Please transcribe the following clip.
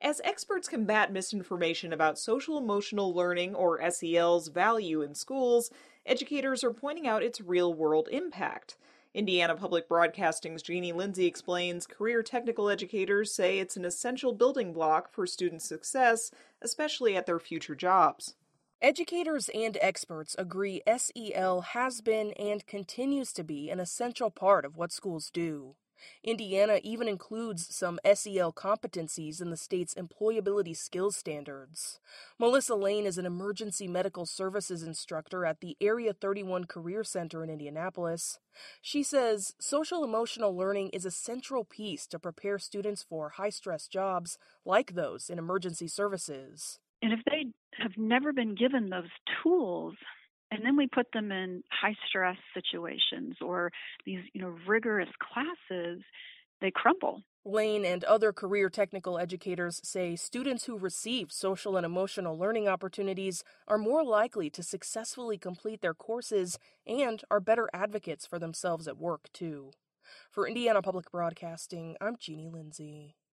As experts combat misinformation about social emotional learning or SEL's value in schools, educators are pointing out its real world impact. Indiana Public Broadcasting's Jeannie Lindsay explains career technical educators say it's an essential building block for student success, especially at their future jobs. Educators and experts agree SEL has been and continues to be an essential part of what schools do. Indiana even includes some SEL competencies in the state's employability skills standards. Melissa Lane is an emergency medical services instructor at the Area 31 Career Center in Indianapolis. She says social emotional learning is a central piece to prepare students for high stress jobs like those in emergency services. And if they have never been given those tools, and then we put them in high stress situations or these, rigorous classes, they crumble. Lane and other career technical educators say students who receive social and emotional learning opportunities are more likely to successfully complete their courses and are better advocates for themselves at work, too. For Indiana Public Broadcasting, I'm Jeannie Lindsay.